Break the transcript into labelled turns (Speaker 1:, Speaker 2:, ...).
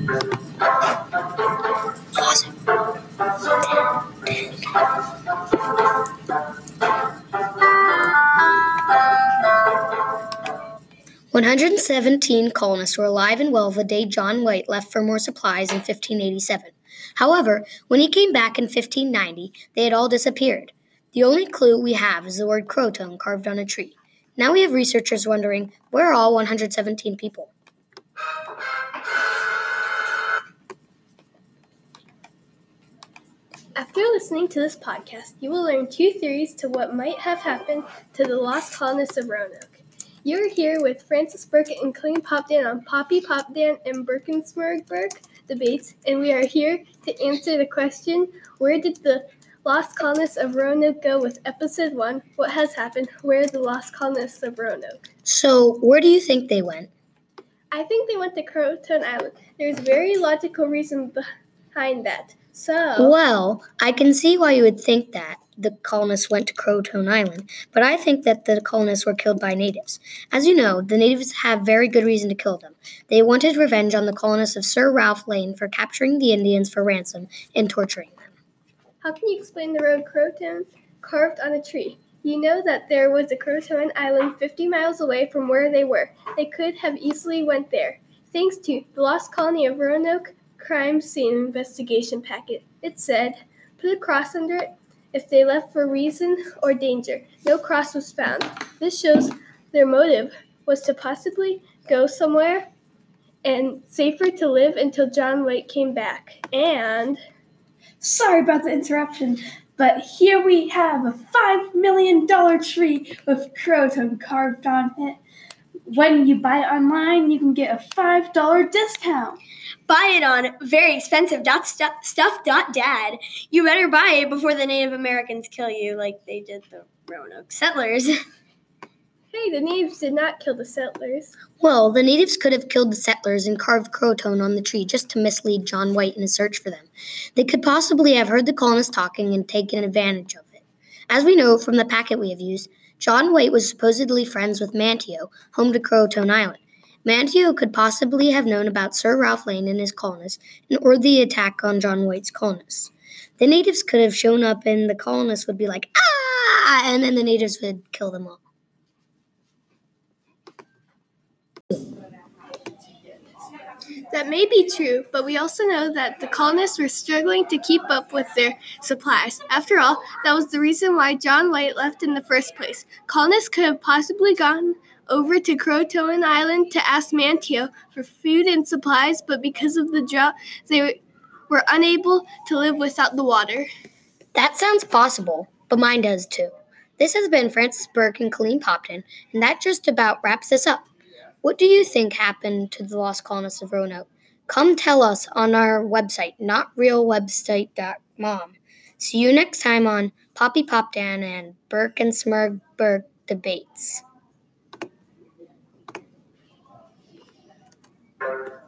Speaker 1: "117 colonists were alive and well the day John White left for more supplies in 1587. However, when he came back in 1590, they had all disappeared. The only clue we have is the word Croton carved on a tree. Now we have researchers wondering, where are all 117 people?"
Speaker 2: After listening to this podcast, you will learn 2 theories to what might have happened to the lost colonists of Roanoke. You're here with Francis Burke and Colleen Popdan on Poppy Popdan and Burkensmerg debates, and we are here to answer the question, where did the lost colonists of Roanoke go, with episode 1, what has happened, where are the lost colonists of Roanoke?
Speaker 1: So, where do you think they went?
Speaker 2: I think they went to Croton Island. There's very logical reason behind that.
Speaker 1: Well, I can see why you would think that the colonists went to Croton Island, but I think that the colonists were killed by natives. As you know, the natives have very good reason to kill them. They wanted revenge on the colonists of Sir Ralph Lane for capturing the Indians for ransom and torturing them.
Speaker 2: How can you explain the road Croton carved on a tree? You know that there was a Croton Island 50 miles away from where they were. They could have easily went there. Thanks to the Lost Colony of Roanoke crime scene investigation packet. It said, put a cross under it if they left for reason or danger. No cross was found. This shows their motive was to possibly go somewhere and safer to live until John White came back. And
Speaker 3: sorry about the interruption, but here we have a $5 million tree with Croton carved on it. When you buy it online, you can get a $5 discount.
Speaker 4: Buy it on veryexpensive.stuff.dad. You better buy it before the Native Americans kill you like they did the Roanoke settlers.
Speaker 2: Hey, the natives did not kill the settlers.
Speaker 1: Well, the natives could have killed the settlers and carved Croton on the tree just to mislead John White in his search for them. They could possibly have heard the colonists talking and taken advantage of it. As we know from the packet we have used, John White was supposedly friends with Manteo, home to Croton Island. Manteo could possibly have known about Sir Ralph Lane and his colonists and ordered the attack on John White's colonists. The natives could have shown up and the colonists would be like, "Ah!" and then the natives would kill them all.
Speaker 2: That may be true, but we also know that the colonists were struggling to keep up with their supplies. After all, that was the reason why John White left in the first place. Colonists could have possibly gone over to Croton Island to ask Manteo for food and supplies, but because of the drought, they were unable to live without the water.
Speaker 1: That sounds possible, but mine does too. This has been Francis Burke and Colleen Popton, and that just about wraps this up. What do you think happened to the lost colonists of Roanoke? Come tell us on our website, notrealwebsite.com. See you next time on Poppy Popdan and Burke and Smurg Burke Debates.